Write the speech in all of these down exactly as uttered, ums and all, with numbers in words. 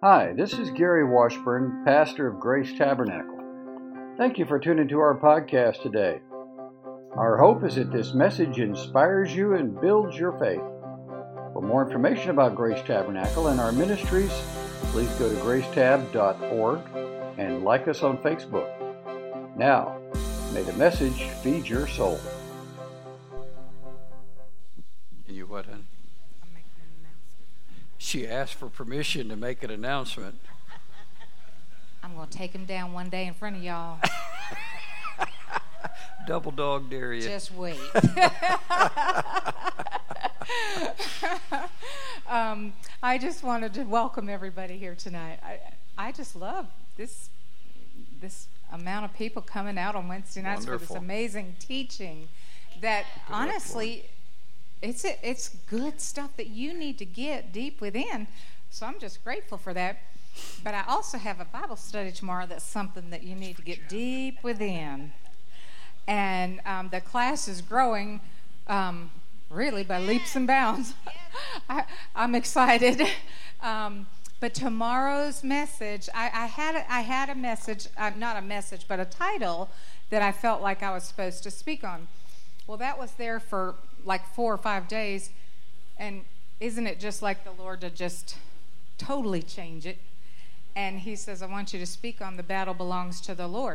Hi, this is Gary Washburn, pastor of Grace Tabernacle. Thank you for tuning to our podcast today. Our hope is that this message inspires you and builds your faith. For more information about Grace Tabernacle and our ministries, please go to grace tab dot org and like us on Facebook. Now, may the message feed your soul. And you what, hon? She asked for permission to make an announcement. I'm going to take him down one day in front of y'all. Double dog dare you. Just wait. um, I just wanted to welcome everybody here tonight. I I just love this this amount of people coming out on Wednesday nights Wonderful. for this amazing teaching that Good honestly, it's a, it's good stuff that you need to get deep within. So I'm just grateful for that. But I also have a Bible study tomorrow that's something that you need to get deep within. And um, the class is growing um, really by leaps and bounds. I, I'm excited. Um, but tomorrow's message, I, I had a, I had a message, uh, not a message, but a title that I felt like I was supposed to speak on. Well, that was there for like four or five days. And isn't it just like the Lord to just totally change it? And he says, I want you to speak on the battle belongs to the Lord.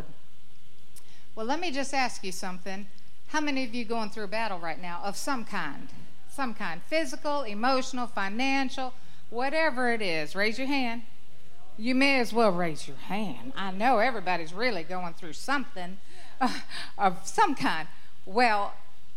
Well, let me just ask you something. How many of you going through a battle right now of some kind? Some kind. Physical, emotional, financial, whatever it is. Raise your hand. You may as well raise your hand. I know everybody's really going through something uh, of some kind. Well,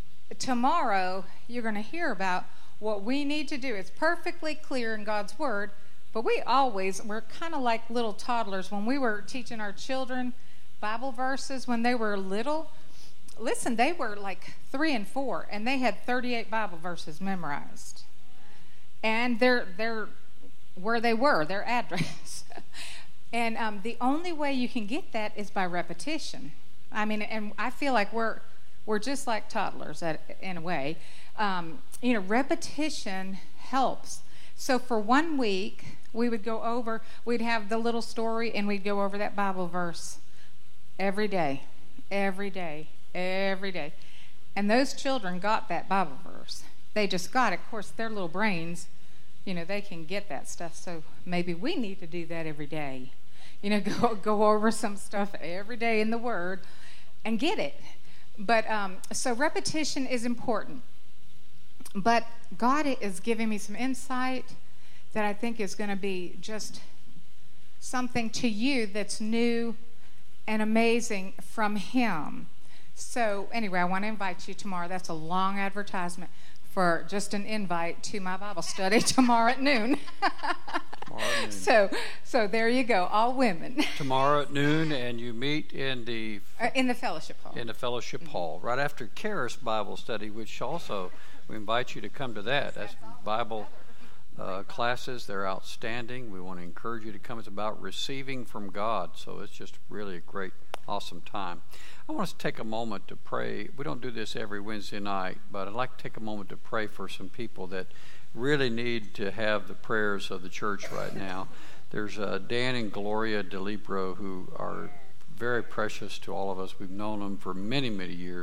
tomorrow you're going to hear about what we need to do. It's perfectly clear in God's Word, but we always, we're kind of like little toddlers. When we were teaching our children Bible verses when they were little, listen, they were like three and four, and they had thirty-eight Bible verses memorized. And they're, they're where they were, their address. And um, the only way you can get that is by repetition. I mean, and I feel like we're we're just like toddlers at, in a way. Um, you know, repetition helps. So for one week, we would go over, we'd have the little story, and we'd go over that Bible verse every day, every day, every day. And those children got that Bible verse. They just got it. Of course, their little brains, you know, they can get that stuff. So maybe we need to do that every day. You know, go go over some stuff every day in the Word and get it. But um, so repetition is important. But God is giving me some insight that I think is going to be just something to you that's new and amazing from Him. So anyway, I want to invite you tomorrow. That's a long advertisement for just an invite to my Bible study tomorrow at noon. Tomorrow at noon. So, so there you go, all women. Tomorrow at noon, and you meet in the Uh, in the fellowship hall. in the fellowship Mm-hmm. hall right after Charis Bible study, which also we invite you to come to that. That's Bible uh, classes. They're outstanding. We want to encourage you to come. It's about receiving from God, so it's just really a great, awesome time. I want us to take a moment to pray. We don't do this every Wednesday night, but I'd like to take a moment to pray for some people that really need to have the prayers of the church right now. There's uh, Dan and Gloria DeLibro, who are very precious to all of us. We've known them for many, many years,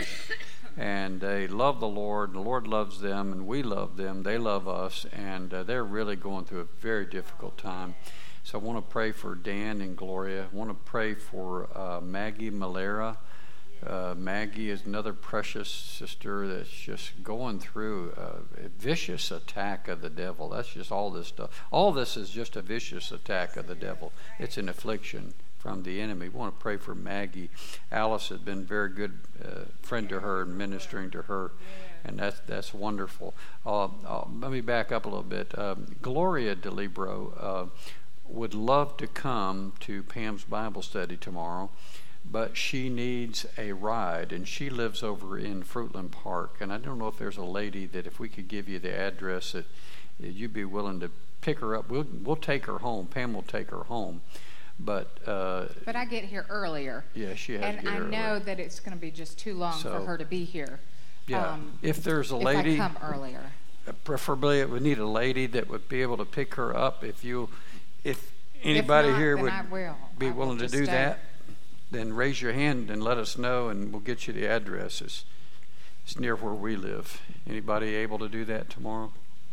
and they love the Lord. The Lord loves them, and we love them. They love us, and uh, they're really going through a very difficult time. So I want to pray for Dan and Gloria. I want to pray for uh, Maggie Malera. Uh, Maggie is another precious sister that's just going through a, a vicious attack of the devil. That's just all this stuff. All this is just a vicious attack of the devil. It's an affliction from the enemy. We want to pray for Maggie. Alice has been a very good uh, friend to her and ministering to her, and that's that's wonderful. Uh, uh, let me back up a little bit. Um, Gloria DeLibro uh, would love to come to Pam's Bible study tomorrow, but she needs a ride, and she lives over in Fruitland Park. And I don't know if there's a lady that if we could give you the address that you'd be willing to pick her up. We'll we'll take her home. Pam will take her home. But uh, but I get here earlier. Yeah, she has and to get I earlier. know that it's going to be just too long So, for her to be here. Yeah, Um, if there's a lady, if I come earlier. preferably it would need a lady that would be able to pick her up. If you, if anybody not, here then would I will. be I will willing to just do stay. that, then raise your hand and let us know, and we'll get you the addresses. It's near where we live. Anybody able to do that tomorrow?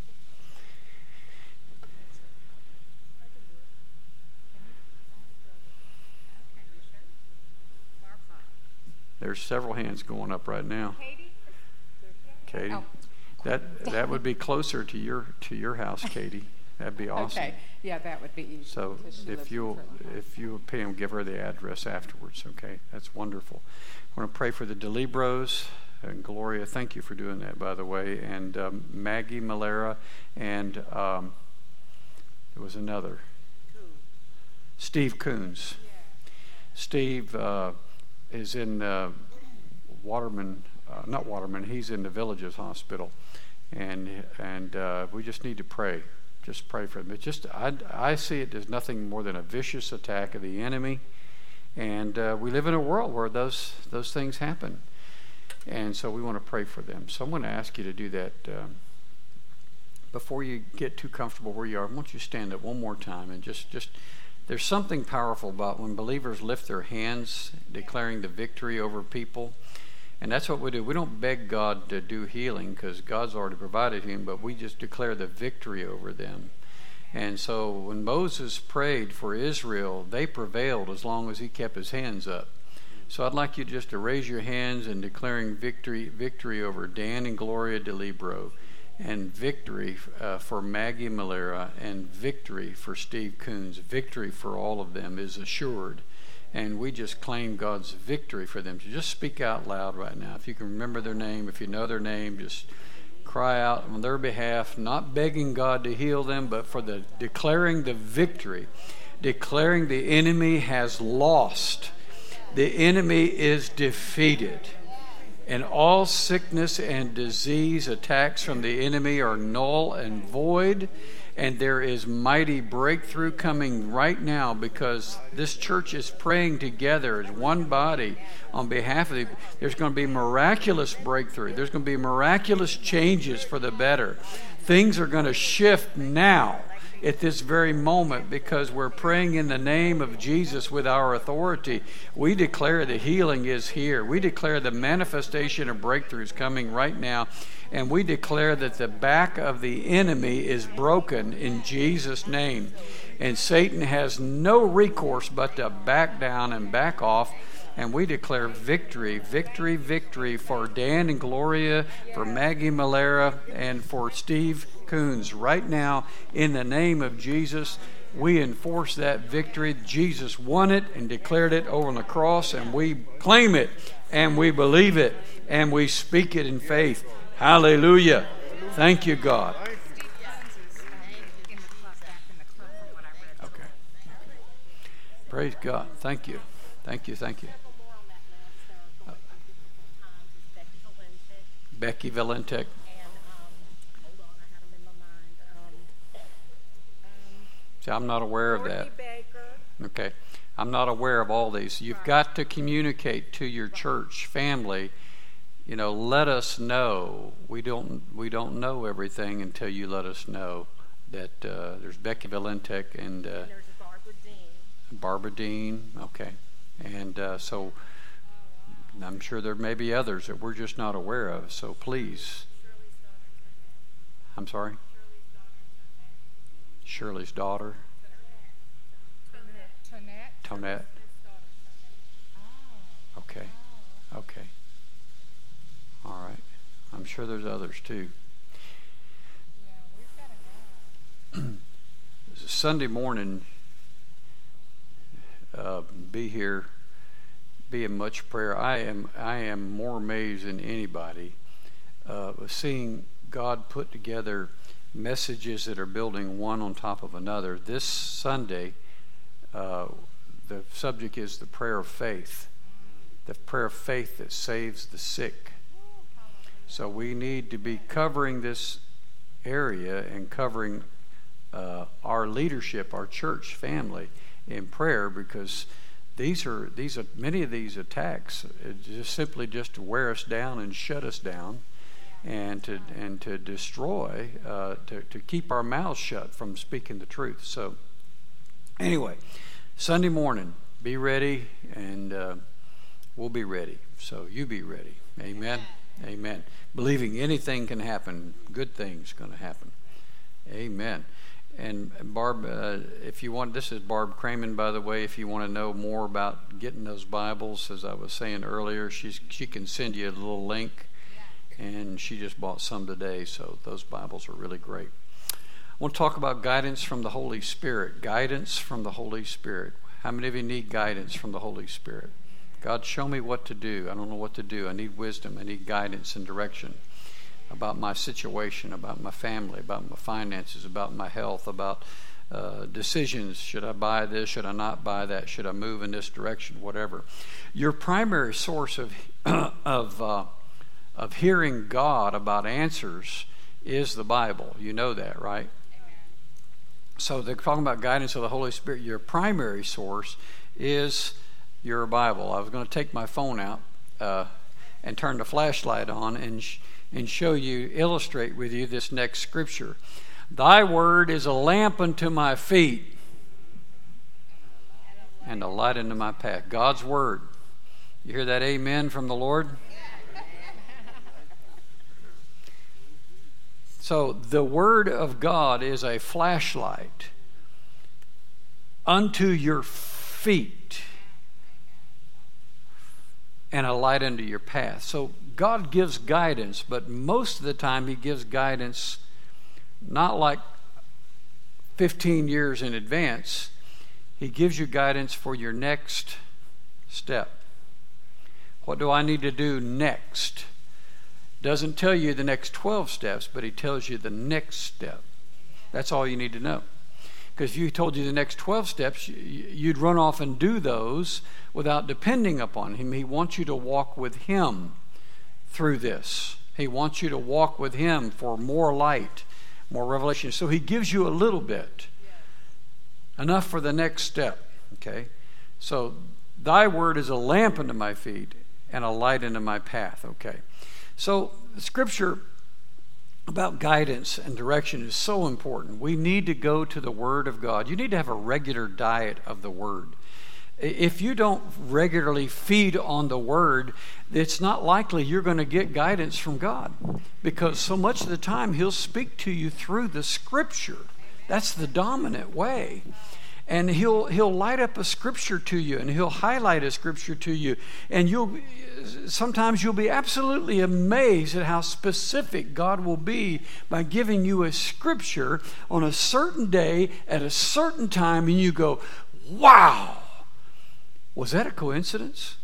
There's several hands going up right now. Katie, Oh. that that would be closer to your to your house, Katie. That'd be awesome. Okay, yeah, that would be easy. So 'cause she lives if in you'll Furlong. if you would pay him, give her the address afterwards. Okay, that's wonderful. I want to pray for the DeLibros and Gloria. Thank you for doing that, by the way. And um, Maggie Malera, and um, there was another. Steve Coons. Steve uh, is in uh, Waterman, uh, not Waterman. He's in the Villages Hospital, and and uh, we just need to pray. Just pray for him. It's just I, I see it as nothing more than a vicious attack of the enemy, and uh, we live in a world where those those things happen, and so we want to pray for them. So I'm going to ask you to do that. Um, before you get too comfortable where you are, I want you to stand up one more time and just just. There's something powerful about when believers lift their hands, declaring the victory over people. And that's what we do. We don't beg God to do healing because God's already provided healing, but we just declare the victory over them. And so when Moses prayed for Israel, they prevailed as long as he kept his hands up. So I'd like you just to raise your hands and declaring victory victory over Dan and Gloria DeLibro, and victory uh, for Maggie Malera, and victory for Steve Coons. Victory for all of them is assured. And we just claim God's victory for them. So just speak out loud right now. If you can remember their name, if you know their name, just cry out on their behalf, not begging God to heal them, but for the declaring the victory, declaring the enemy has lost. The enemy is defeated. And all sickness and disease attacks from the enemy are null and void. And there is mighty breakthrough coming right now because this church is praying together as one body on behalf of the. There's going to be miraculous breakthrough. There's going to be miraculous changes for the better. Things are going to shift now at this very moment because we're praying in the name of Jesus with our authority. We declare the healing is here. We declare the manifestation of breakthrough is coming right now. And we declare that the back of the enemy is broken in Jesus' name. And Satan has no recourse but to back down and back off. And we declare victory, victory, victory for Dan and Gloria, for Maggie Malera, and for Steve Coons. Right now, in the name of Jesus, we enforce that victory. Jesus won it and declared it over on the cross, and we claim it, and we believe it, and we speak it in faith. Hallelujah. Thank you, God. Okay. Praise God. Thank you. Thank you. Thank you. Uh, Becky Valentek. See, I'm not aware of that. Okay. I'm not aware of all these. You've got to communicate to your church family. You know, let us know. We don't we don't know everything until you let us know that uh, there's Becky Valentek and, uh, and there's Barbara Dean. Barbara Dean. Okay. And uh, so I'm sure there may be others that we're just not aware of. So please. I'm sorry? Shirley's daughter. Tonette. Tonette. Okay. Okay. All right. I'm sure there's others too. Sunday morning, uh, be here, be in much prayer. I am I am more amazed than anybody uh, seeing God put together messages that are building one on top of another. This Sunday, uh, the subject is the prayer of faith, the prayer of faith that saves the sick. So we need to be covering this area and covering uh, our leadership, our church family, in prayer, because these are these are many of these attacks just simply just to wear us down and shut us down, and to and to destroy, uh, to to keep our mouths shut from speaking the truth. So Anyway, Sunday morning, be ready, and uh, we'll be ready. So you be ready. Amen. Amen. Believing anything can happen, good things going to happen. Amen. And Barb, uh, if you want, this is Barb Cramen, by the way. If you want to know more about getting those Bibles, as I was saying earlier, she's she can send you a little link, and she just bought some today. So those Bibles are really great. I want to talk about guidance from the Holy Spirit. Guidance from the Holy Spirit. How many of you need guidance from the Holy Spirit? God, show me what to do. I don't know what to do. I need wisdom. I need guidance and direction about my situation, about my family, about my finances, about my health, about uh, decisions. Should I buy this? Should I not buy that? Should I move in this direction? Whatever. Your primary source of of uh, of hearing God about answers is the Bible. You know that, right? So they're talking about guidance of the Holy Spirit. Your primary source is your Bible. I was going to take my phone out uh, and turn the flashlight on and sh- and show you, illustrate with you this next scripture. Thy word is a lamp unto my feet and a light unto my path. God's word. You hear that amen from the Lord? So the word of God is a flashlight unto your feet and a light unto your path. So God gives guidance, but most of the time he gives guidance not like fifteen years in advance. He gives you guidance for your next step. What do I need to do next? Doesn't tell you the next twelve steps, but he tells you the next step. That's all you need to know. Because if you told you the next twelve steps, you'd run off and do those without depending upon him. He wants you to walk with him through this. He wants you to walk with him for more light, more revelation. So he gives you a little bit. Enough for the next step. Okay? So thy word is a lamp unto my feet and a light unto my path. Okay. So scripture about guidance and direction is so important. We need to go to the Word of God. You need to have a regular diet of the Word. If you don't regularly feed on the Word, it's not likely you're going to get guidance from God, because so much of the time He'll speak to you through the Scripture. That's the dominant way. And he'll he'll light up a scripture to you, and he'll highlight a scripture to you, and you'll sometimes you'll be absolutely amazed at how specific God will be by giving you a scripture on a certain day at a certain time, and you go, "Wow, was that a coincidence?"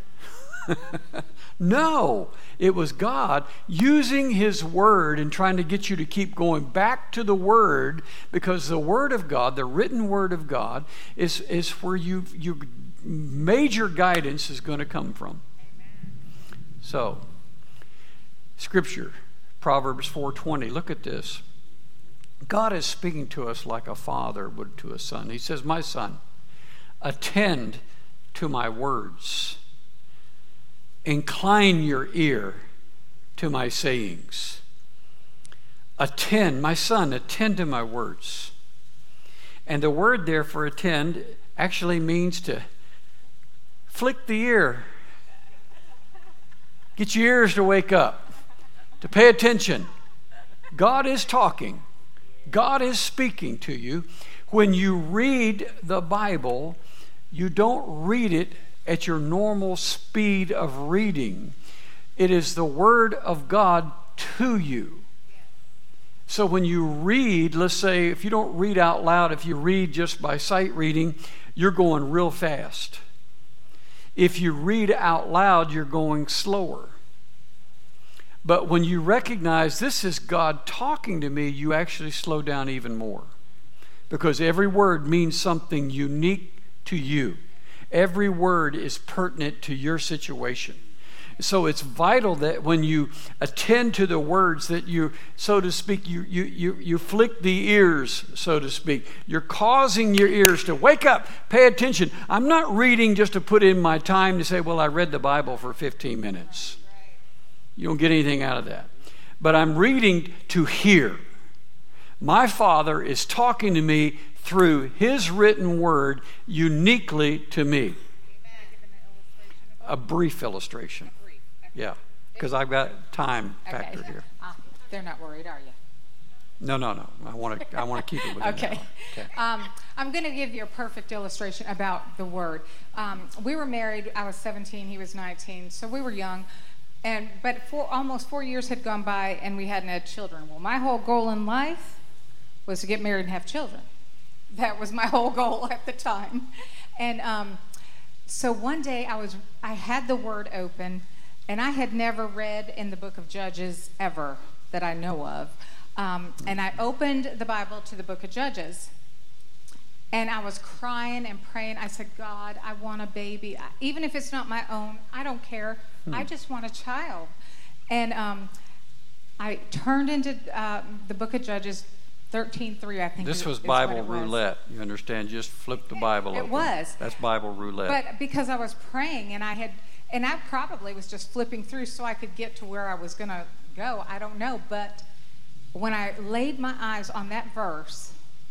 No, it was God using His Word and trying to get you to keep going back to the Word, because the Word of God, the written Word of God, is, is where you, your major guidance is going to come from. Amen. So, Scripture, Proverbs four twenty, look at this. God is speaking to us like a father would to a son. He says, "My son, attend to my words. Incline your ear to my sayings." Attend, my son, attend to my words. And the word there for attend actually means to flick the ear. Get your ears to wake up, to pay attention. God is talking. God is speaking to you. When you read the Bible, you don't read it at your normal speed of reading. It is the Word of God to you. So when you read, let's say if you don't read out loud, if you read just by sight reading, you're going real fast. If you read out loud, you're going slower. But when you recognize this is God talking to me, you actually slow down even more, because every word means something unique to you. Every word is pertinent to your situation. So it's vital that when you attend to the words that you, so to speak, you, you, you, you flick the ears, so to speak. You're causing your ears to wake up, pay attention. I'm not reading just to put in my time to say, well, I read the Bible for fifteen minutes. You don't get anything out of that. But I'm reading to hear. My Father is talking to me through His written word uniquely to me. A brief illustration. Yeah, because I've got time factored okay. here. Uh, they're not worried, are you? No, no, no. I want to. I want to keep it within okay. that one. Okay. Um, I'm going to give you a perfect illustration about the word. Um, we were married. I was seventeen. He was nineteen. So we were young, and but for almost four years had gone by, and we hadn't had children. Well, my whole goal in life was to get married and have children. That was my whole goal at the time. And um, so one day I was. I had the word open, and I had never read in the book of Judges ever that I know of. Um, and I opened the Bible to the book of Judges, and I was crying and praying. I said, God, I want a baby. Even if it's not my own, I don't care. Hmm. I just want a child. And um, I turned into uh, the book of Judges thirteen three, I think. This is, was is Bible was. roulette. You understand? Just flip the Bible it open. It was. That's Bible roulette. But because I was praying, and I had, and I probably was just flipping through so I could get to where I was going to go. I don't know, but when I laid my eyes on that verse,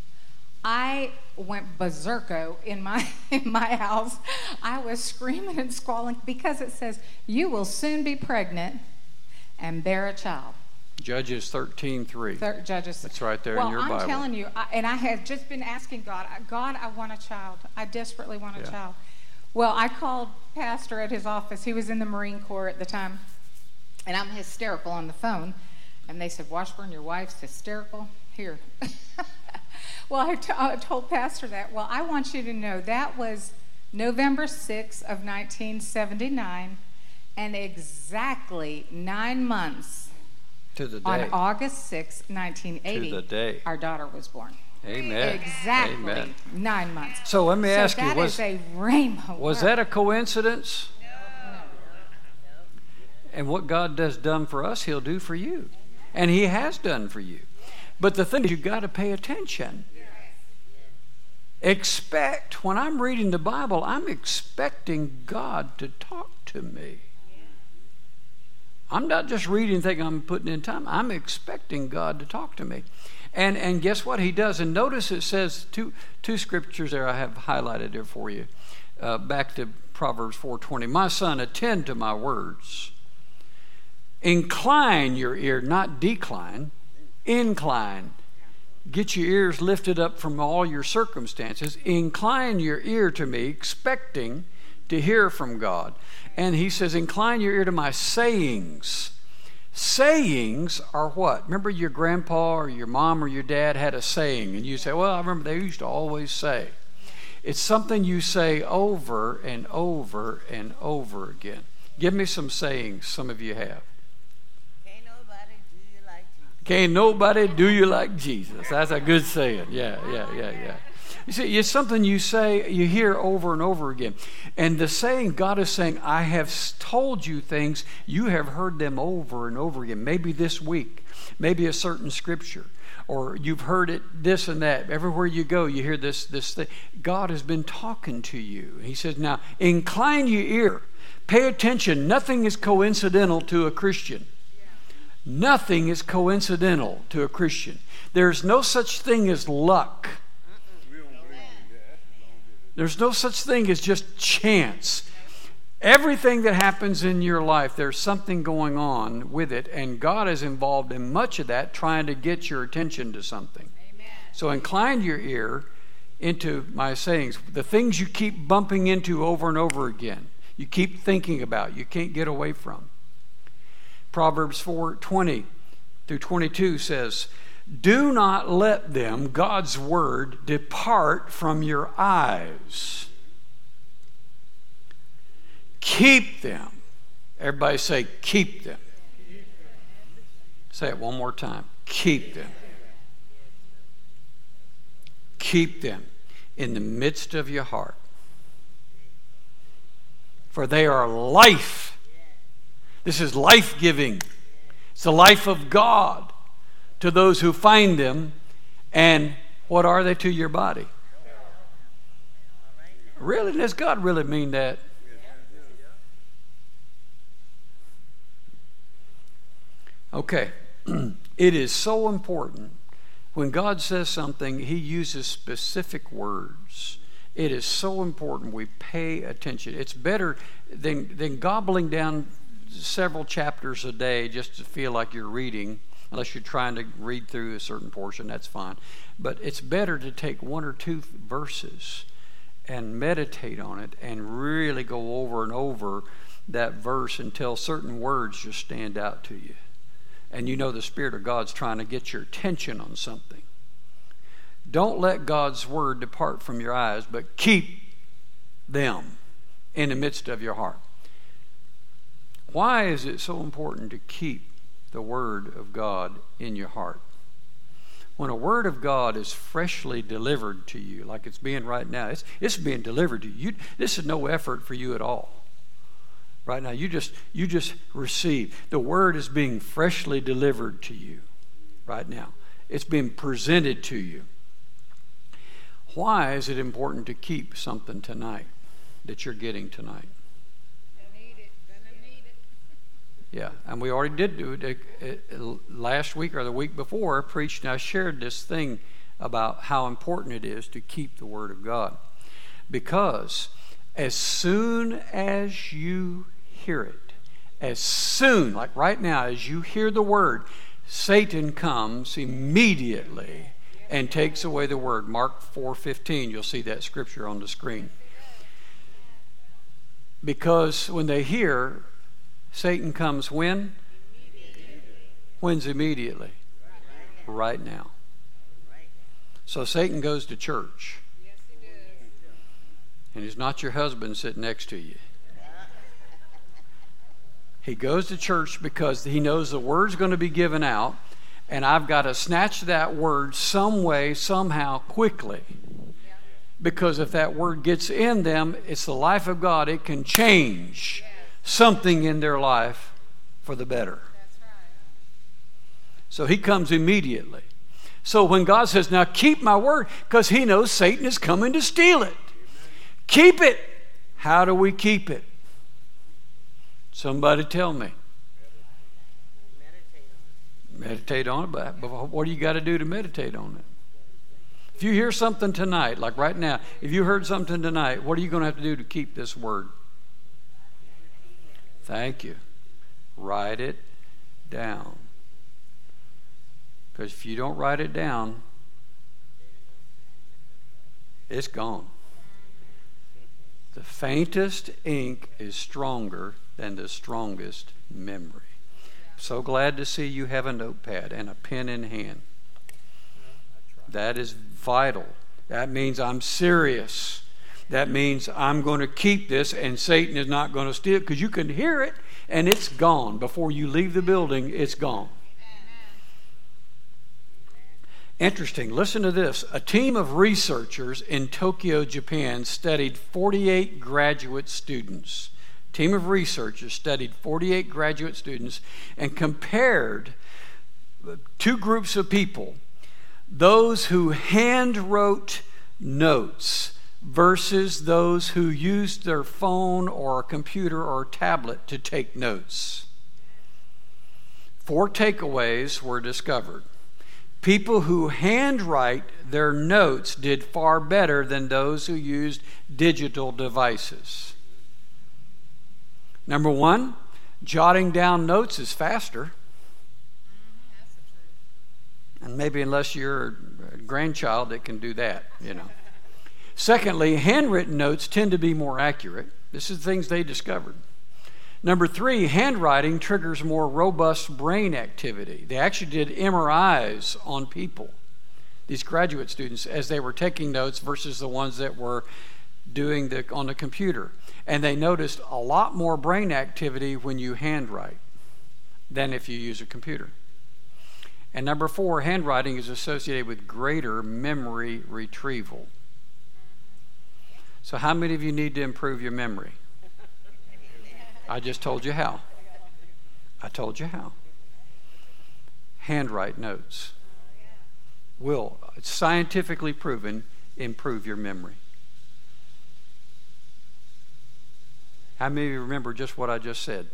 I went berserko in my in my house. I was screaming and squalling because it says, "You will soon be pregnant and bear a child." Judges thirteen three. Thir- Judges. That's right there well, in your I'm Bible. Well, I'm telling you, I, and I have just been asking God, God, I want a child. I desperately want a yeah. child. Well, I called Pastor at his office. He was in the Marine Corps at the time, and I'm hysterical on the phone. And they said, Washburn, your wife's hysterical? Here. Well, I, t- I told Pastor that. Well, I want you to know that was November sixth of nineteen seventy-nine, and exactly nine months to the day. On August sixth, nineteen eighty, to the day. Our daughter was born. Amen. Exactly Amen. nine months. So let me so ask that you, was, is a rainbow was word. that a coincidence? No. And what God does done for us, He'll do for you. And He has done for you. But the thing is, you've got to pay attention. Expect, when I'm reading the Bible, I'm expecting God to talk to me. I'm not just reading thinking I'm putting in time. I'm expecting God to talk to me. And and guess what? He does. And notice it says two two scriptures there I have highlighted there for you. Uh, back to Proverbs four twenty. My son, attend to my words. Incline your ear, not decline. Incline. Get your ears lifted up from all your circumstances. Incline your ear to me, expecting to hear from God. And he says, incline your ear to my sayings. Sayings are what? Remember your grandpa or your mom or your dad had a saying, and you say, well, I remember they used to always say. It's something you say over and over and over again. Give me some sayings some of you have. Can't nobody do you like Jesus. That's a good saying. Yeah, yeah, yeah, yeah. You see, it's something you say, you hear over and over again. And the saying, God is saying, I have told you things, you have heard them over and over again. Maybe this week, maybe a certain scripture, or you've heard it this and that. Everywhere you go, you hear this, this thing. God has been talking to you. He says, now, incline your ear. Pay attention. Nothing is coincidental to a Christian. Nothing is coincidental to a Christian. There's no such thing as luck. There's no such thing as just chance. Everything that happens in your life, there's something going on with it, and God is involved in much of that, trying to get your attention to something. Amen. So incline your ear into my sayings, the things you keep bumping into over and over again, you keep thinking about, you can't get away from. Proverbs four twenty through twenty-two says, do not let them, God's word, depart from your eyes. Keep them. Everybody say, keep them. Say it one more time. Keep them. Keep them in the midst of your heart. For they are life. This is life-giving. It's the life of God to those who find them. And what are they to your body? Really? Does God really mean that? Okay. It is so important. When God says something, He uses specific words. It is so important we pay attention. It's better than, than gobbling down several chapters a day just to feel like you're reading, unless you're trying to read through a certain portion, that's fine. But it's better to take one or two verses and meditate on it and really go over and over that verse until certain words just stand out to you. And you know the Spirit of God's trying to get your attention on something. Don't let God's word depart from your eyes, but keep them in the midst of your heart. Why is it so important to keep the word of God in your heart? When a word of God is freshly delivered to you, like it's being right now, it's, it's being delivered to you. you. This is no effort for you at all. Right now, you just you just receive. The word is being freshly delivered to you right now. It's being presented to you. Why is it important to keep something tonight that you're getting tonight? Yeah, and we already did do it last week or the week before. I preached and I shared this thing about how important it is to keep the Word of God. Because as soon as you hear it, as soon, like right now, as you hear the Word, Satan comes immediately and takes away the Word. Mark four fifteen, you'll see that scripture on the screen. Because when they hear, Satan comes when? Immediately. When's immediately? Right now. So Satan goes to church. Yes, he does. And he's not your husband sitting next to you. He goes to church because he knows the word's going to be given out, and I've got to snatch that word some way, somehow, quickly. Because if that word gets in them, it's the life of God. It can change something in their life for the better. That's right. So he comes immediately. So when God says, now keep my word, because he knows Satan is coming to steal it. Keep it. How do we keep it? Somebody tell me. Meditate on it. But what do you got to do to meditate on it? If you hear something tonight, like right now, if you heard something tonight, what are you going to have to do to keep this word? Thank you. Write it down. Because if you don't write it down, it's gone. The faintest ink is stronger than the strongest memory. So glad to see you have a notepad and a pen in hand. That is vital. That means I'm serious. That means I'm going to keep this and Satan is not going to steal it, because you can hear it and it's gone. Before you leave the building, it's gone. Interesting. Listen to this. A team of researchers in Tokyo, Japan studied forty-eight graduate students. A team of researchers studied forty-eight graduate students and compared two groups of people. Those who hand wrote notes versus those who used their phone or a computer or a tablet to take notes. Four takeaways were discovered. People who handwrite their notes did far better than those who used digital devices. Number one, jotting down notes is faster. And maybe unless you're a grandchild that can do that, you know. Secondly, handwritten notes tend to be more accurate. This is things they discovered. Number three, handwriting triggers more robust brain activity. They actually did M R Is on people, these graduate students, as they were taking notes versus the ones that were doing the on the computer. And they noticed a lot more brain activity when you handwrite than if you use a computer. And number four, handwriting is associated with greater memory retrieval. So how many of you need to improve your memory? I just told you how. I told you how. Handwrite notes will, it's scientifically proven, improve your memory. How many of you remember just what I just said?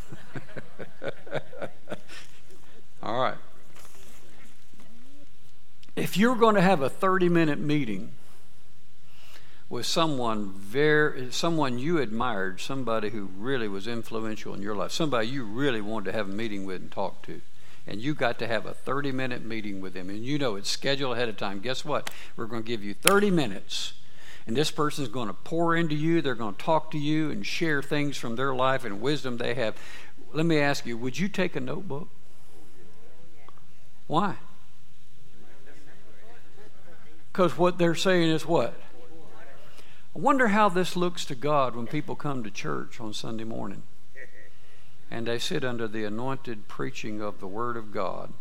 All right. If you're going to have a thirty-minute meeting with someone very, someone you admired, somebody who really was influential in your life, somebody you really wanted to have a meeting with and talk to, and you got to have a thirty-minute meeting with them, and you know it's scheduled ahead of time, guess what? We're going to give you thirty minutes, and this person's going to pour into you. They're going to talk to you and share things from their life and wisdom they have. Let me ask you, would you take a notebook? Why? Because what they're saying is what? I wonder how this looks to God when people come to church on Sunday morning and they sit under the anointed preaching of the Word of God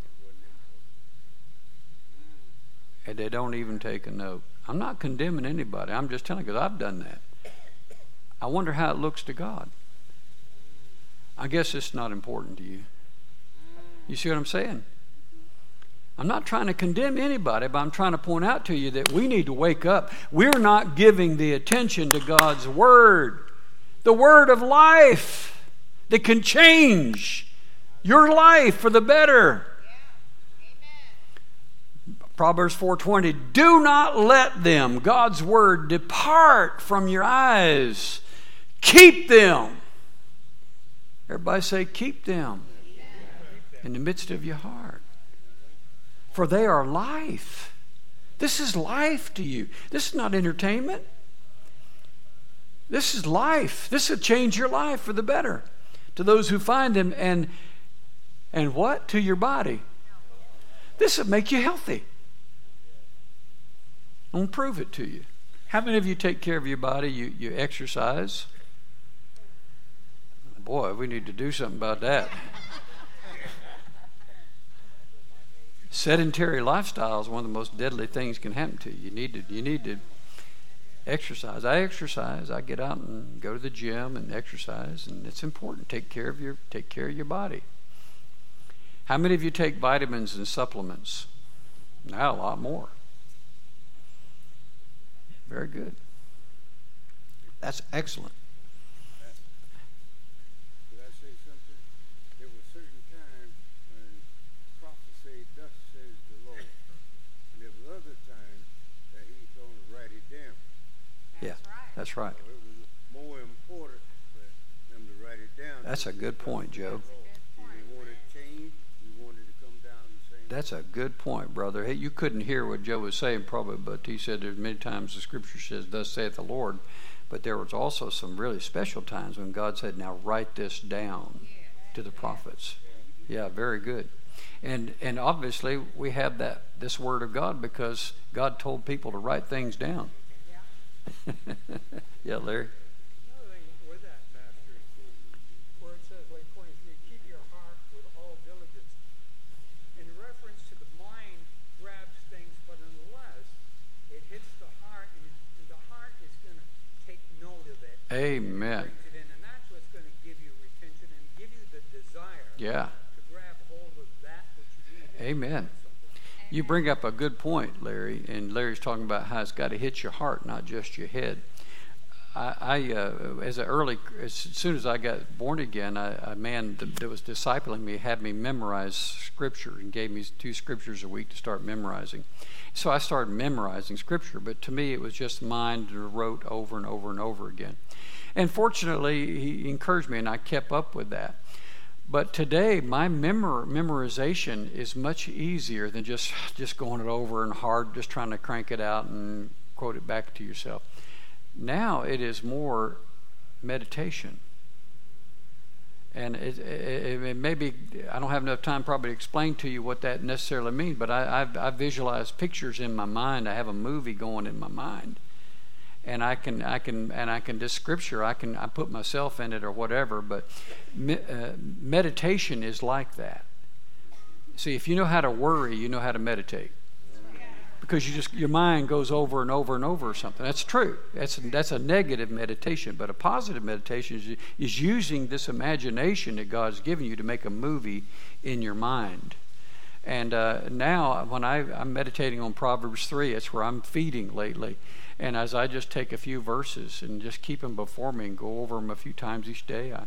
and they don't even take a note. I'm not condemning anybody. I'm just telling you because I've done that. I wonder how it looks to God. I guess it's not important to you. You see what I'm saying? I'm not trying to condemn anybody, but I'm trying to point out to you that we need to wake up. We're not giving the attention to God's Word, the Word of life that can change your life for the better. Proverbs four twenty, do not let them, God's Word, depart from your eyes. Keep them. Everybody say, keep them in the midst of your heart. For they are life. This is life to you. This is not entertainment. This is life. This will change your life for the better. To those who find them, and and what? To your body. This will make you healthy. I'm going to prove it to you. How many of you take care of your body? You, you exercise? Boy, we need to do something about that. Sedentary lifestyle is one of the most deadly things can happen to you. You need to, you need to exercise. I exercise. I get out and go to the gym and exercise, and it's important. Take care of your take care of your body. How many of you take vitamins and supplements? Now, a lot more. Very good. That's excellent. That's right. So it was more important for them to write it down. That's a good point, Joe. If you wanted change, you wanted to come down and say. That's a good point, brother. Hey, you couldn't hear what Joe was saying probably, but he said there's many times the Scripture says, "Thus saith the Lord," but there was also some really special times when God said, "Now write this down," to the prophets. Yeah, very good. And and obviously we have that this Word of God because God told people to write things down. Yeah, Larry. Another thing with that, Pastor, where it says, like twenty-three, keep your heart with all diligence. In reference to the mind grabs things, but unless it hits the heart, and the heart is going to take note of it. Amen. And, it in, and that's what's going to give you retention and give you the desire yeah. to grab hold of that which you need. Amen. You bring up a good point, Larry, and Larry's talking about how it's got to hit your heart, not just your head. I, I uh, as an early, as soon as I got born again, I, a man that, that was discipling me had me memorize Scripture and gave me two scriptures a week to start memorizing. So I started memorizing Scripture, but to me it was just mind wrote over and over and over again. And fortunately, he encouraged me, and I kept up with that. But today, my memor- memorization is much easier than just, just going it over and hard, just trying to crank it out and quote it back to yourself. Now it is more meditation. And it, it, it maybe, I don't have enough time probably to explain to you what that necessarily means, but I, I, I visualize pictures in my mind. I have a movie going in my mind. And I can, I can, and I can. This scripture, I can, I put myself in it or whatever. But me, uh, meditation is like that. See, if you know how to worry, you know how to meditate, because you just your mind goes over and over and over or something. That's true. That's that's a negative meditation. But a positive meditation is, is using this imagination that God's given you to make a movie in your mind. And uh, now, when I, I'm meditating on Proverbs three, it's where I'm feeding lately. And as I just take a few verses and just keep them before me and go over them a few times each day, I,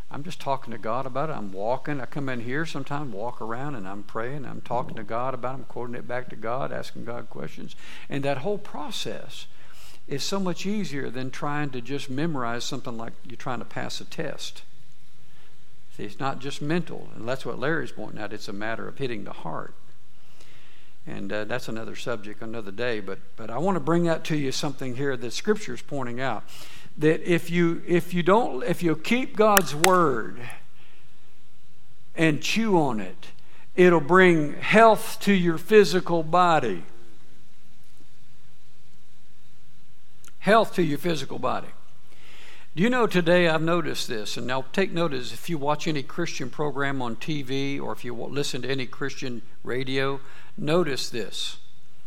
I'm just talking to God about it. I'm walking. I come in here sometimes, walk around, and I'm praying. I'm talking to God about it. I'm quoting it back to God, asking God questions. And that whole process is so much easier than trying to just memorize something like you're trying to pass a test. See, it's not just mental, and that's what Larry's pointing out. It's a matter of hitting the heart. And uh, that's another subject, another day. But but I want to bring out to you something here that Scripture is pointing out. That if you if you don't if you keep God's word and chew on it, it'll bring health to your physical body. Health to your physical body. Do you know today I've noticed this, and now take notice if you watch any Christian program on T V or if you listen to any Christian radio, notice this.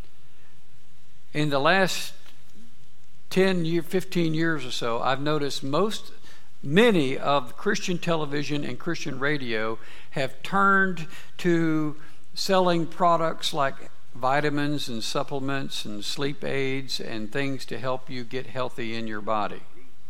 In the last ten, fifteen years or so, I've noticed most, many of Christian television and Christian radio have turned to selling products like vitamins and supplements and sleep aids and things to help you get healthy in your body.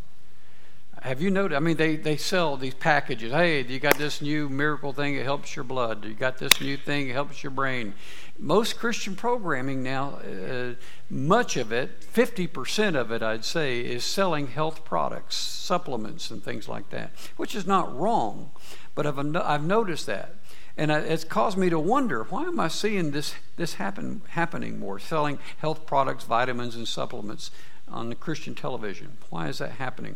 Have you noticed? I mean, they, they sell these packages. Hey, you got this new miracle thing that helps your blood. You got this new thing that helps your brain. Most Christian programming now, uh, much of it, fifty percent of it, I'd say, is selling health products, supplements, and things like that, which is not wrong, but I've, I've noticed that. And it's caused me to wonder, why am I seeing this this happen happening more, selling health products, vitamins, and supplements on the Christian television? Why is that happening?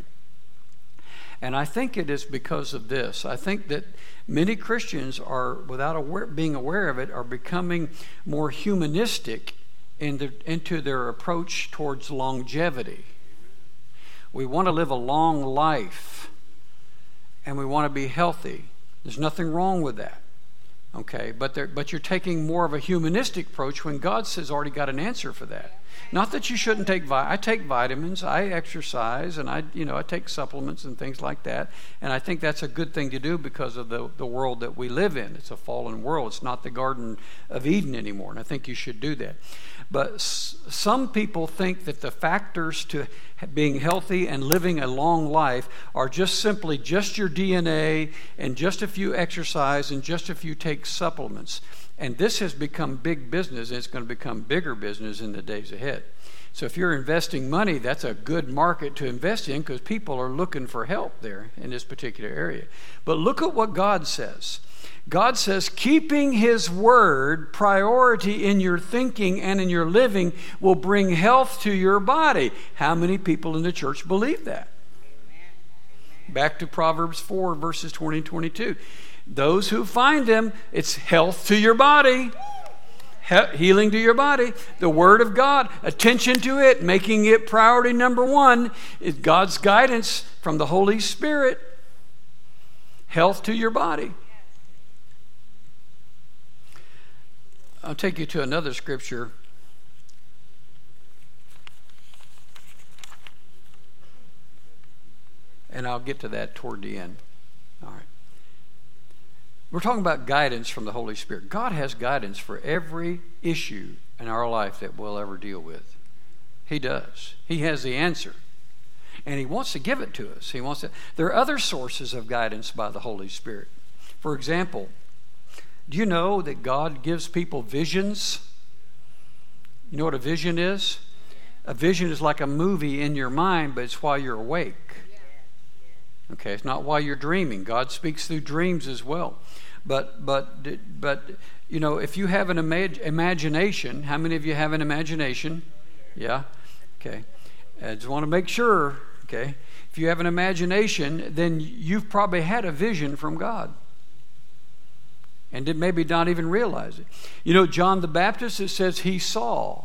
And I think it is because of this. I think that many Christians are, without aware, being aware of it, are becoming more humanistic in the, into their approach towards longevity. We want to live a long life, and we want to be healthy. There's nothing wrong with that. Okay, but there, but you're taking more of a humanistic approach when God has already got an answer for that. Not that you shouldn't take vi- I take vitamins, I exercise, and I you know I take supplements and things like that. And I think that's a good thing to do because of the the world that we live in. It's a fallen world. It's not the Garden of Eden anymore, and I think you should do that. But s- some people think that the factors to being healthy and living a long life are just simply just your D N A and just a few exercise and just a few take supplements. And this has become big business, and it's going to become bigger business in the days ahead. So if you're investing money, that's a good market to invest in because people are looking for help there in this particular area. But look at what God says. God says keeping His word priority in your thinking and in your living will bring health to your body. How many people in the church believe that? Back to Proverbs four, verses twenty and twenty-two. Those who find them, it's health to your body, he- healing to your body. The Word of God, attention to it, making it priority number one is God's guidance from the Holy Spirit. Health to your body. I'll take you to another scripture. And I'll get to that toward the end. All right. We're talking about guidance from the Holy Spirit. God has guidance for every issue in our life that we'll ever deal with. He does. He has the answer. And He wants to give it to us. He wants to. There are other sources of guidance by the Holy Spirit. For example, do you know that God gives people visions? You know what a vision is? A vision is like a movie in your mind, but it's while you're awake. Okay, it's not while you're dreaming. God speaks through dreams as well. But, but, but you know, if you have an imag- imagination, how many of you have an imagination? Yeah? Okay. I just want to make sure, okay? If you have an imagination, then you've probably had a vision from God. And did maybe not even realize it. You know, John the Baptist, it says he saw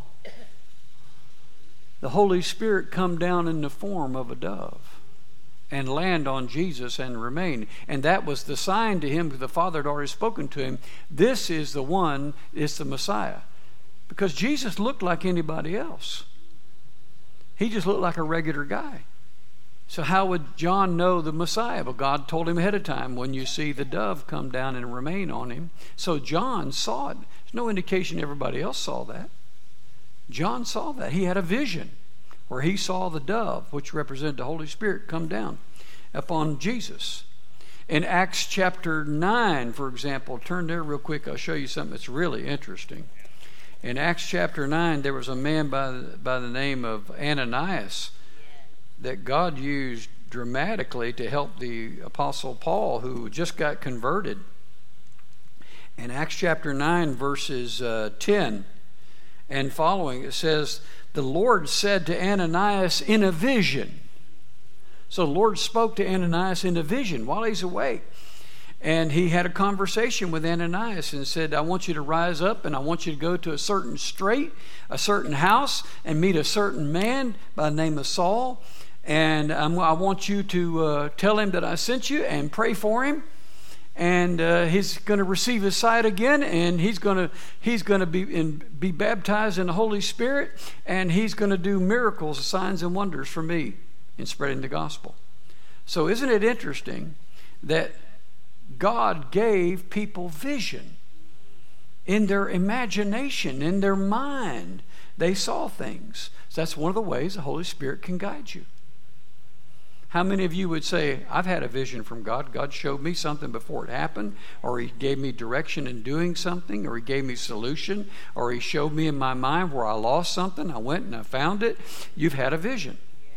the Holy Spirit come down in the form of a dove and land on Jesus and remain. And that was the sign to him because the Father had already spoken to him. This is the one, it's the Messiah. Because Jesus looked like anybody else. He just looked like a regular guy. So how would John know the Messiah? Well, God told him ahead of time, when you see the dove come down and remain on him. So John saw it. There's no indication everybody else saw that. John saw that. He had a vision where he saw the dove, which represented the Holy Spirit, come down upon Jesus. In Acts chapter nine, for example, turn there real quick. I'll show you something that's really interesting. In Acts chapter nine, there was a man by the, by the name of Ananias that God used dramatically to help the Apostle Paul, who just got converted. In Acts chapter nine, verses uh, ten and following, it says, the Lord said to Ananias in a vision. So the Lord spoke to Ananias in a vision while he's awake. And he had a conversation with Ananias and said, I want you to rise up and I want you to go to a certain strait, a certain house, and meet a certain man by the name of Saul. And I'm, I want you to uh, tell him that I sent you and pray for him. And uh, he's going to receive his sight again, and he's going to he's going to be in, be baptized in the Holy Spirit, and he's going to do miracles, signs, and wonders for me in spreading the gospel. So isn't it interesting that God gave people vision in their imagination, in their mind? They saw things. So that's one of the ways the Holy Spirit can guide you. How many of you would say, I've had a vision from God. God showed me something before it happened, or he gave me direction in doing something, or he gave me solution, or he showed me in my mind where I lost something. I went and I found it. You've had a vision.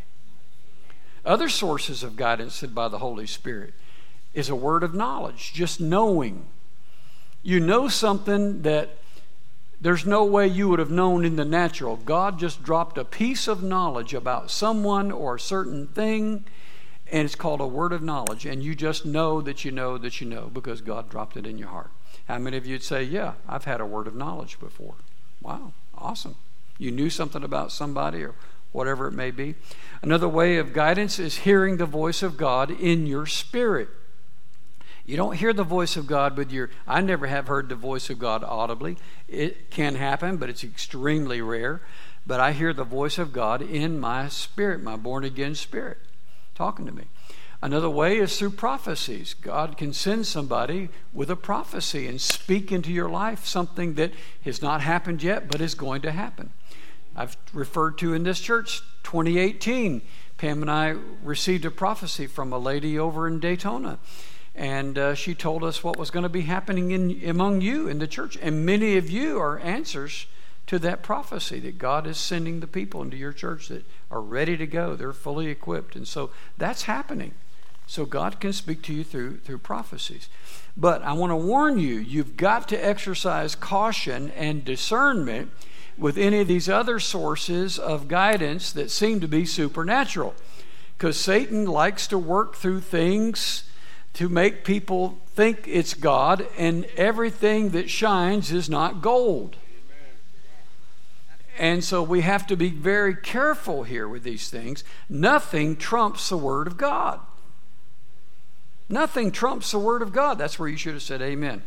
Other sources of guidance by the Holy Spirit is a word of knowledge, just knowing. You know something that there's no way you would have known in the natural. God just dropped a piece of knowledge about someone or a certain thing, and it's called a word of knowledge, and you just know that you know that you know because God dropped it in your heart. How many of you would say, yeah, I've had a word of knowledge before? Wow, awesome. You knew something about somebody or whatever it may be. Another way of guidance is hearing the voice of God in your spirit. You don't hear the voice of God with your... I never have heard the voice of God audibly. It can happen, but it's extremely rare. But I hear the voice of God in my spirit, my born-again spirit, talking to me. Another way is through prophecies. God can send somebody with a prophecy and speak into your life something that has not happened yet, but is going to happen. I've referred to in this church, twenty eighteen, Pam and I received a prophecy from a lady over in Daytona. And uh, she told us what was going to be happening in, among you in the church. And many of you are answers to that prophecy that God is sending the people into your church that are ready to go. They're fully equipped. And so that's happening. So God can speak to you through, through prophecies. But I want to warn you, you've got to exercise caution and discernment with any of these other sources of guidance that seem to be supernatural. Because Satan likes to work through things to make people think it's God, and everything that shines is not gold. And so we have to be very careful here with these things. Nothing trumps the Word of God. Nothing trumps the Word of God. That's where you should have said amen.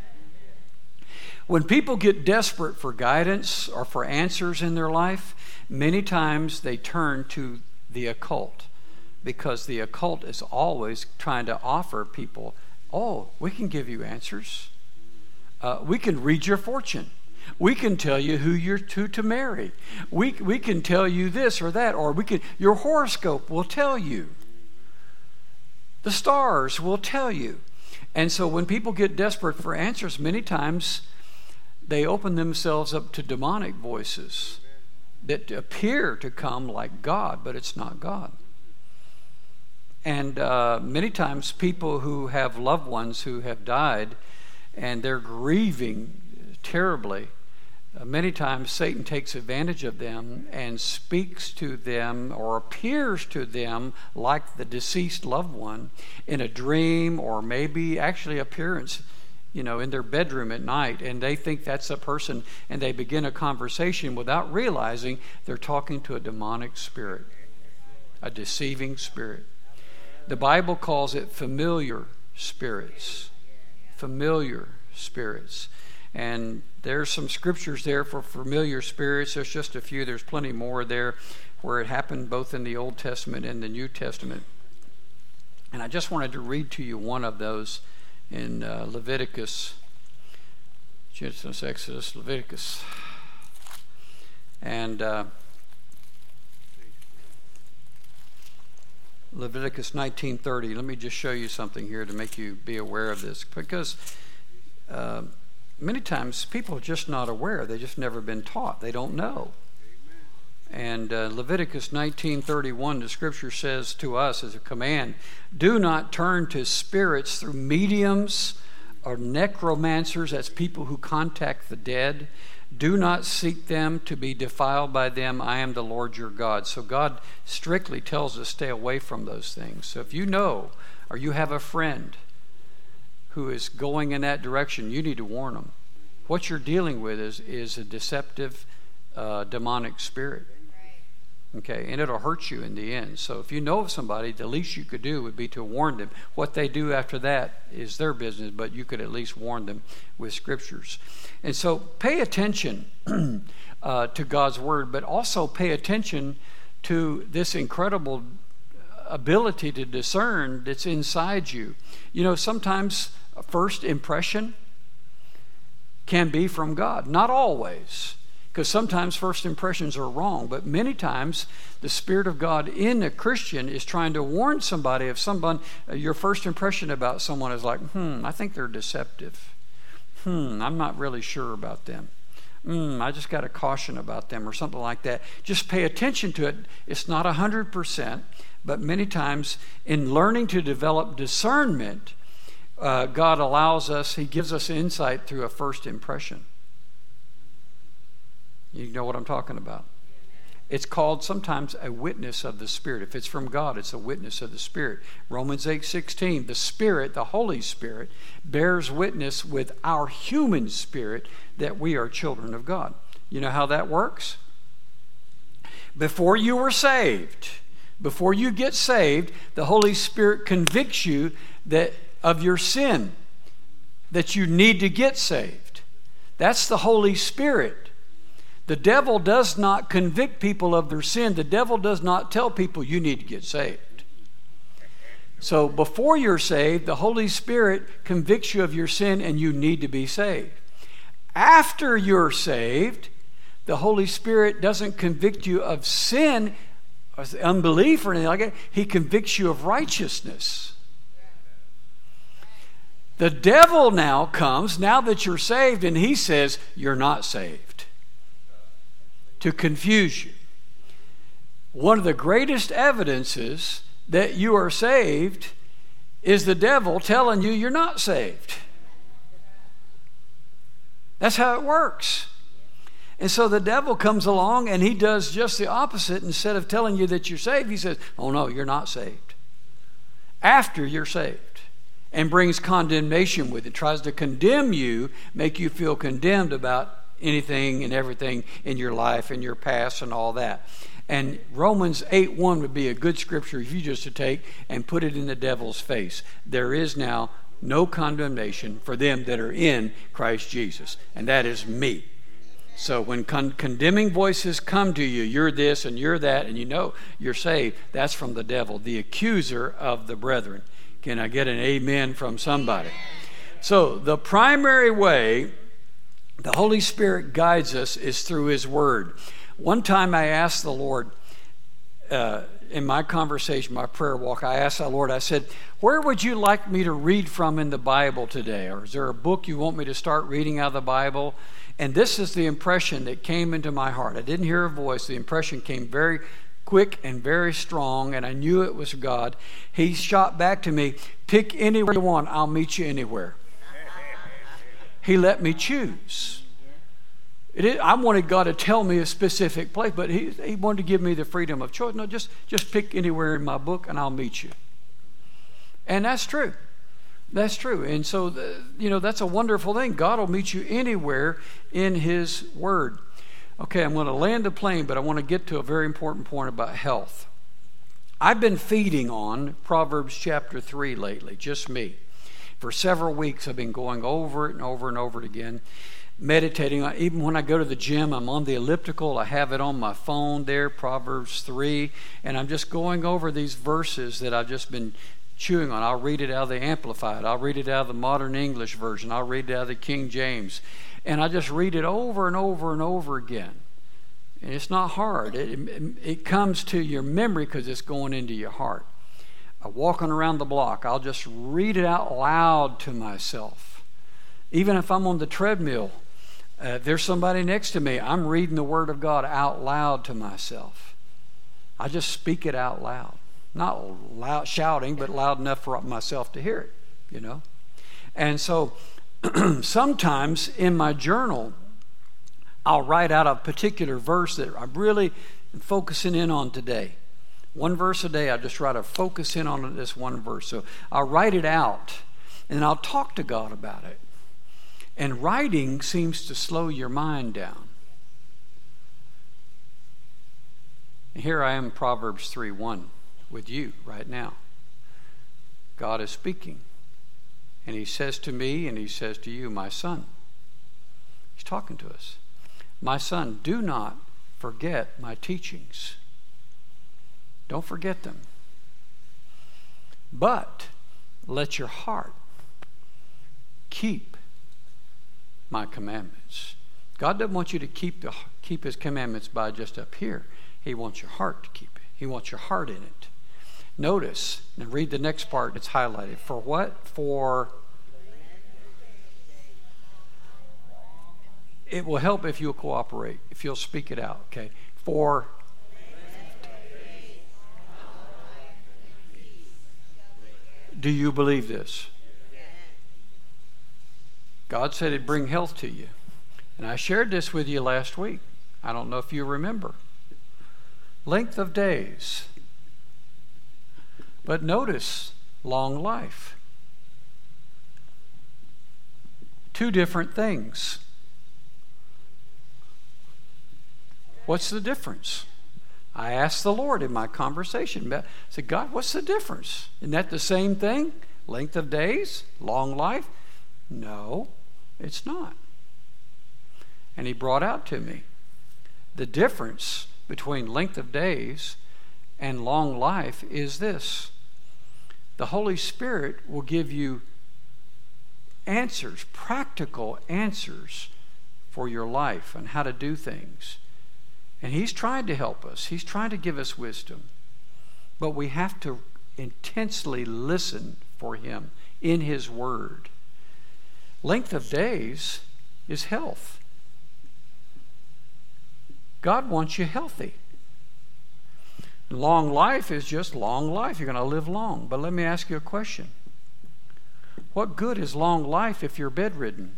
When people get desperate for guidance or for answers in their life, many times they turn to the occult. Because the occult is always trying to offer people, oh, we can give you answers. Uh, we can read your fortune. We can tell you who you're to, to marry. We, we can tell you this or that, or we can, your horoscope will tell you. The stars will tell you. And so when people get desperate for answers, many times they open themselves up to demonic voices that appear to come like God, but it's not God. And uh, many times people who have loved ones who have died and they're grieving terribly, uh, many times Satan takes advantage of them and speaks to them or appears to them like the deceased loved one in a dream or maybe actually appearance, you know, in their bedroom at night, and they think that's a person, and they begin a conversation without realizing they're talking to a demonic spirit, a deceiving spirit. The Bible calls it familiar spirits. Familiar spirits. And there's some scriptures there for familiar spirits. There's just a few. There's plenty more there where it happened both in the Old Testament and the New Testament. And I just wanted to read to you one of those in uh, Leviticus, Genesis, Exodus, Leviticus. And... Uh, Leviticus nineteen thirty. Let me just show you something here to make you be aware of this, because uh, many times people are just not aware. They've just never been taught. They don't know. And uh, Leviticus nineteen thirty-one, the scripture says to us as a command, do not turn to spirits through mediums or necromancers, that's people who contact the dead. Do not seek them to be defiled by them. I am the Lord your God. So God strictly tells us stay away from those things. So if you know or you have a friend who is going in that direction, you need to warn them. What you're dealing with is, is a deceptive uh, demonic spirit. Okay, and it'll hurt you in the end. So if you know of somebody, the least you could do would be to warn them. What they do after that is their business, but you could at least warn them with scriptures. And so pay attention uh, to God's word, but also pay attention to this incredible ability to discern that's inside you. You know, sometimes a first impression can be from God. Not always. Because sometimes first impressions are wrong, but many times the Spirit of God in a Christian is trying to warn somebody of someone. Uh, your first impression about someone is like, hmm, I think they're deceptive. Hmm, I'm not really sure about them. Hmm, I just got a caution about them or something like that. Just pay attention to it. It's not one hundred percent, but many times in learning to develop discernment, uh, God allows us, He gives us insight through a first impression. You know what I'm talking about. It's called sometimes a witness of the Spirit. If it's from God, it's a witness of the Spirit. Romans eight sixteen, the Spirit, the Holy Spirit, bears witness with our human spirit that we are children of God. You know how that works? Before you were saved, before you get saved, the Holy Spirit convicts you that of your sin, that you need to get saved. That's the Holy Spirit. The devil does not convict people of their sin. The devil does not tell people you need to get saved. So before you're saved, the Holy Spirit convicts you of your sin and you need to be saved. After you're saved, the Holy Spirit doesn't convict you of sin, or unbelief or anything like that. He convicts you of righteousness. The devil now comes, now that you're saved, and he says, you're not saved. To confuse you. One of the greatest evidences that you are saved is the devil telling you you're not saved. That's how it works. And so the devil comes along and he does just the opposite. Instead of telling you that you're saved, he says, oh no, you're not saved. After you're saved. And brings condemnation with it. Tries to condemn you, make you feel condemned about anything and everything in your life and your past and all that. And Romans eight one would be a good scripture if you just to take and put it in the devil's face. There is now no condemnation for them that are in Christ Jesus, and that is me. So when con- condemning voices come to you, you're this and you're that, and you know you're saved, that's from the devil, the accuser of the brethren. Can I get an amen from somebody? So the primary way the Holy Spirit guides us is through His Word. One time I asked the Lord, uh, in my conversation, my prayer walk, I asked the Lord, I said, where would you like me to read from in the Bible today? Or is there a book you want me to start reading out of the Bible? And this is the impression that came into my heart. I didn't hear a voice. The impression came very quick and very strong, and I knew it was God. He shot back to me, pick anywhere you want, I'll meet you anywhere. He let me choose. It is, I wanted God to tell me a specific place, but he, he wanted to give me the freedom of choice. No, just, just pick anywhere in my book and I'll meet you. And that's true. That's true. And so, the, you know, that's a wonderful thing. God will meet you anywhere in His Word. Okay, I'm going to land the plane, but I want to get to a very important point about health. I've been feeding on Proverbs chapter three lately, just me. For several weeks, I've been going over it and over and over it again, meditating on it. Even when I go to the gym, I'm on the elliptical. I have it on my phone there, Proverbs three, and I'm just going over these verses that I've just been chewing on. I'll read it out of the Amplified. I'll read it out of the Modern English Version. I'll read it out of the King James. And I just read it over and over and over again. And it's not hard. It, it, it comes to your memory because it's going into your heart. I'm walking around the block, I'll just read it out loud to myself. Even if I'm on the treadmill, uh, if there's somebody next to me, I'm reading the Word of God out loud to myself. I just speak it out loud. Not loud shouting, but loud enough for myself to hear it, you know. And so sometimes in my journal, I'll write out a particular verse that I'm really focusing in on today. One verse a day, I just try to focus in on this one verse. So I'll write it out, and I'll talk to God about it. And writing seems to slow your mind down. And here I am, Proverbs three one, with you right now. God is speaking. And he says to me, and he says to you, my son. He's talking to us. My son, do not forget my teachings. Don't forget them. But let your heart keep my commandments. God doesn't want you to keep the keep his commandments by just up here. He wants your heart to keep it. He wants your heart in it. Notice, and read the next part, it's highlighted. For what? For it will help if you'll cooperate, if you'll speak it out, okay? For do you believe this? God said it'd bring health to you. And I shared this with you last week. I don't know if you remember. Length of days. But notice, long life. Two different things. What's the difference? I asked the Lord in my conversation. I said, God, what's the difference? Isn't that the same thing? Length of days? Long life? No, it's not. And he brought out to me the difference between length of days and long life is this. The Holy Spirit will give you answers, practical answers for your life and how to do things. And he's trying to help us. He's trying to give us wisdom. But we have to intensely listen for him in his word. Length of days is health. God wants you healthy. Long life is just long life. You're going to live long. But let me ask you a question. What good is long life if you're bedridden?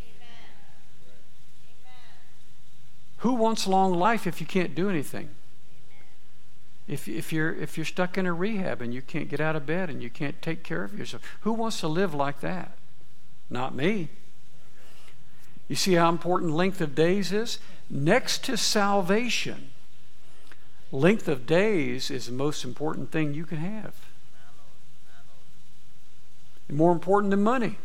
Who wants long life if you can't do anything? If, if, you're, if you're stuck in a rehab and you can't get out of bed and you can't take care of yourself, who wants to live like that? Not me. You see how important length of days is? Next to salvation, length of days is the most important thing you can have. More important than money.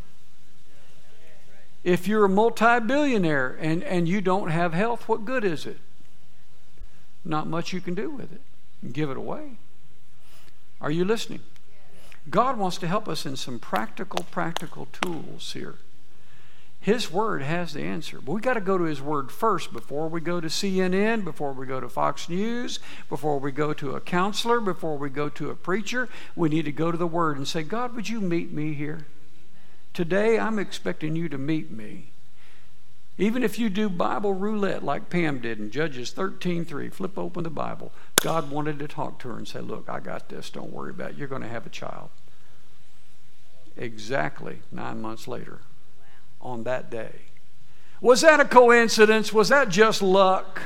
If you're a multi-billionaire and, and you don't have health, what good is it? Not much you can do with it. You can give it away. Are you listening? God wants to help us in some practical, practical tools here. His Word has the answer. But we've got to go to His Word first before we go to C N N, before we go to Fox News, before we go to a counselor, before we go to a preacher. We need to go to the Word and say, God, would you meet me here? Today, I'm expecting you to meet me. Even if you do Bible roulette like Pam did in Judges thirteen three, flip open the Bible. God wanted to talk to her and say, look, I got this. Don't worry about it. You're going to have a child. Exactly nine months later, on that day. Was that a coincidence? Was that just luck?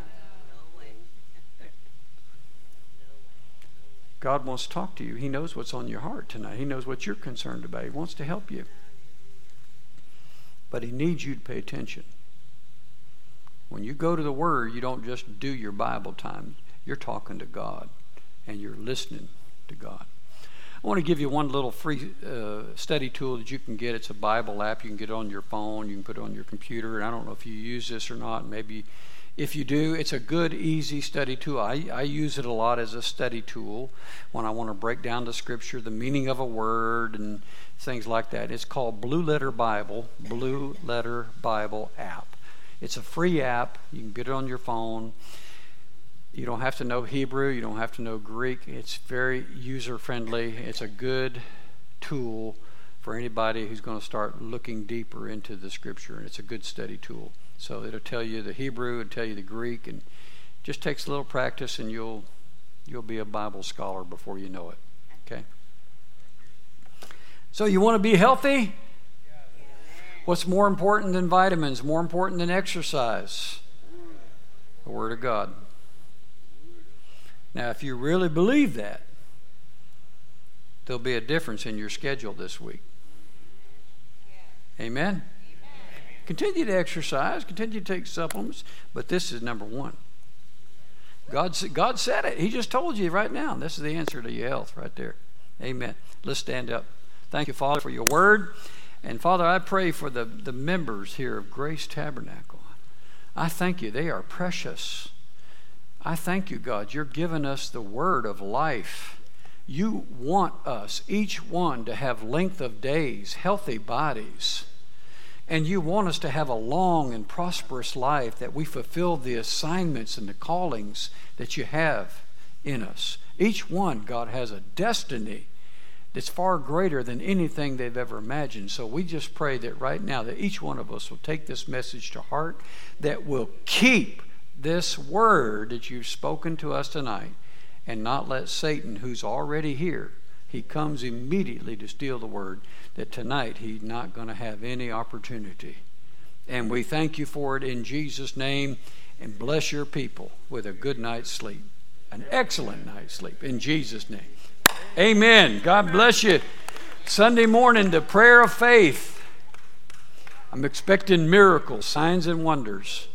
God wants to talk to you. He knows what's on your heart tonight. He knows what you're concerned about. He wants to help you. But He needs you to pay attention. When you go to the Word, you don't just do your Bible time. You're talking to God, and you're listening to God. I want to give you one little free uh, study tool that you can get. It's a Bible app. You can get it on your phone. You can put it on your computer. And I don't know if you use this or not. Maybe if you do, it's a good, easy study tool. I, I use it a lot as a study tool when I want to break down the Scripture, the meaning of a word, and things like that. It's called Blue Letter Bible, Blue Letter Bible app. It's a free app. You can get it on your phone. You don't have to know Hebrew. You don't have to know Greek. It's very user-friendly. It's a good tool for anybody who's going to start looking deeper into the Scripture, and it's a good study tool. So it'll tell you the Hebrew, it'll tell you the Greek, and just takes a little practice, and you'll you'll be a Bible scholar before you know it. Okay? So you want to be healthy? What's more important than vitamins? More important than exercise? The Word of God. Now, if you really believe that, there'll be a difference in your schedule this week. Amen? Amen? Continue to exercise, continue to take supplements, but this is number one. God, God said it. He just told you right now. This is the answer to your health right there. Amen. Let's stand up. Thank you, Father, for your word. And, Father, I pray for the, the members here of Grace Tabernacle. I thank you. They are precious. I thank you, God. You're giving us the word of life. You want us, each one, to have length of days, healthy bodies. And you want us to have a long and prosperous life, that we fulfill the assignments and the callings that you have in us. Each one, God, has a destiny that's far greater than anything they've ever imagined. So we just pray that right now that each one of us will take this message to heart, that will keep this word that you've spoken to us tonight, and not let Satan, who's already here, he comes immediately to steal the word, that tonight he's not going to have any opportunity. And we thank you for it in Jesus' name, and bless your people with a good night's sleep, an excellent night's sleep in Jesus' name. Amen. God bless you. Sunday morning, the prayer of faith. I'm expecting miracles, signs, and wonders.